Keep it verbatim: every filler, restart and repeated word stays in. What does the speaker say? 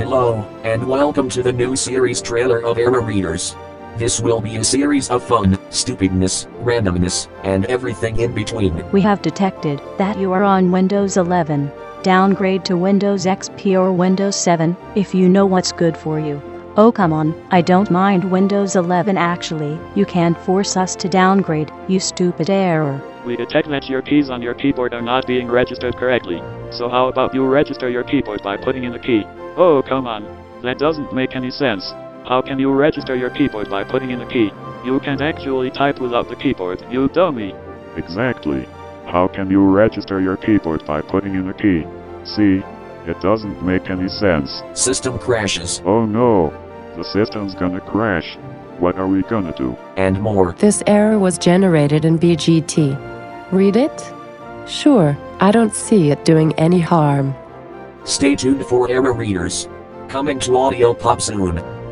Hello, and welcome to the new series trailer of Error Readers. This will be a series of fun, stupidness, randomness, and everything in between. We have detected that you are on Windows eleven. Downgrade to Windows X P or Windows seven, if you know what's good for you. Oh come on, I don't mind Windows eleven actually. You can't force us to downgrade, you stupid error. We detect that your keys on your keyboard are not being registered correctly. So how about you register your keyboard by putting in a key? Oh come on, that doesn't make any sense. How can you register your keyboard by putting in a key? You can't actually type without the keyboard, you dummy. Exactly. How can you register your keyboard by putting in a key? See? It doesn't make any sense. System crashes. Oh no! The system's gonna crash. What are we gonna do? And more. This error was generated in B G T. Read it? Sure, I don't see it doing any harm. Stay tuned for Error Readers. Coming to Audio Pop soon.